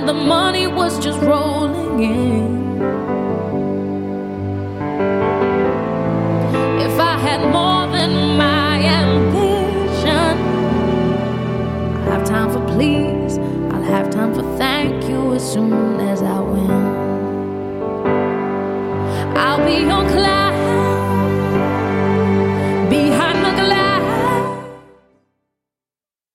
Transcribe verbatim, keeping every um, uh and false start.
the money was just rolling in. If I had more than my ambition, I'll have time for please, I'll have time for thank you as soon as I win. I'll be on cloud